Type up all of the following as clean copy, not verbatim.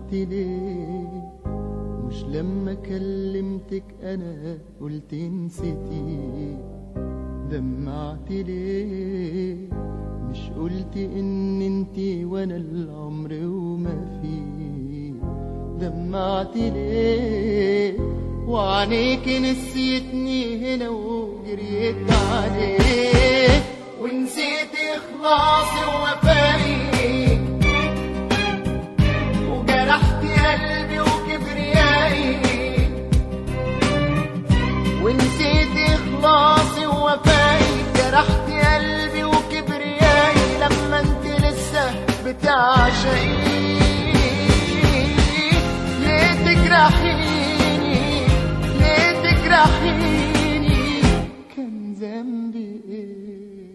دمعت ليه؟ مش لما كلمتك انا قلت نسيتي؟ دمعت ليه؟ مش قلت ان انتي وانا العمر وما فيه؟ دمعت ليه؟ وعنيك نسيتني هنا وجريت عليك، ونسيت اخلاصي ووفائي، وجرحت قلبي وكبريائي، ونسيت اخلاصي ووفائي، جرحت قلبي وكبريائي لما انت لسه بتعشقي. ليه تجرحيني؟ ليه تجرحيني؟ كان ذنبي ايه؟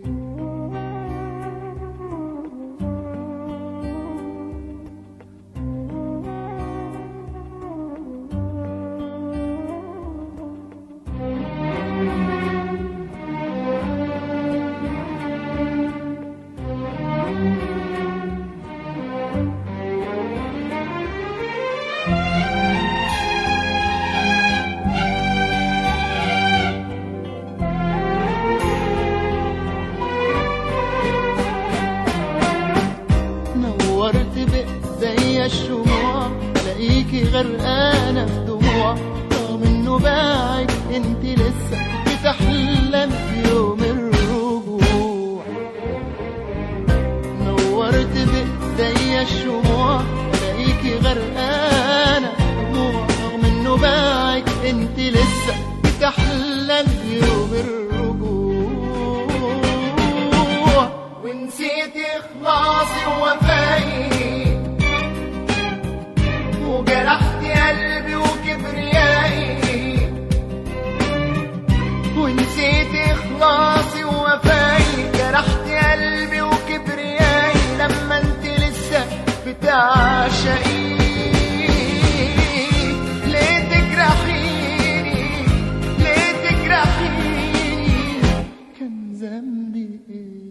نورت بإيديا الشموع، الاقيكي غرقانة في دموع، رغم انه باعك انت لسه بتحلم بيوم الرجوع. نورت بإيديا الشموع، الاقيكي غرقانة في دموع، رغم انه باعك انت لسه بتحلم بيوم الرجوع. ونسيت اخلاصي ووفائي، وجرحت قلبي وكبريائي، ونسيت اخلاصي ووفائي، جرحت قلبي وكبريائي لما انت لسه بتعشقي. ليه تجرحيني؟ ليه تجرحيني؟ كان ذنبي ايه؟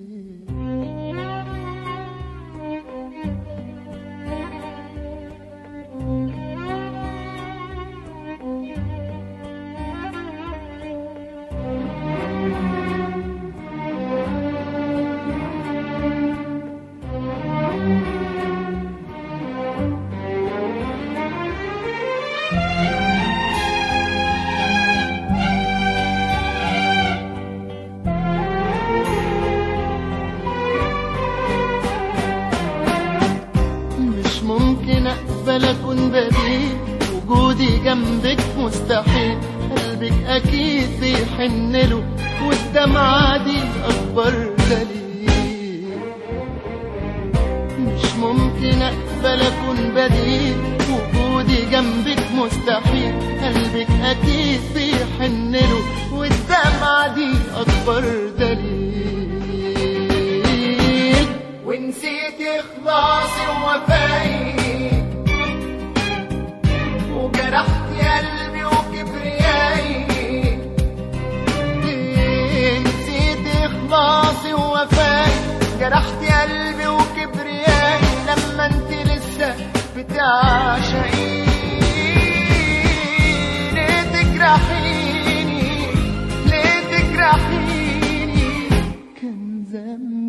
ممكن اقبل اكون بديل، وجودي جنبك مستحيل، قلبك اكيد بيحن له، والدمعة دي اكبر دليل. مش ممكن اقبل اكون بديل، وجودي جنبك مستحيل، قلبك اكيد بيحن له، والدمعة دي اكبر دليل. ونسيت اخلاصي ووفائي، وجرحت قلبي وكبريائي. نسيت اخلاصي ووفائي، جرحت قلبي وكبريائي لما انت لسه بتعشقي. ليه تجرحيني؟ ليه تجرحيني؟ كان زمان